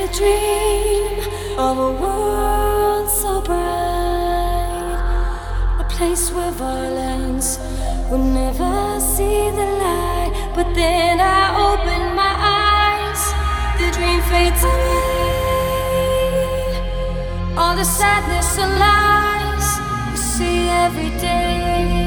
dream of a world so bright, a place where violence would never see the light. But then I open my eyes, the dream fades away. All the sadness and lies we see every day.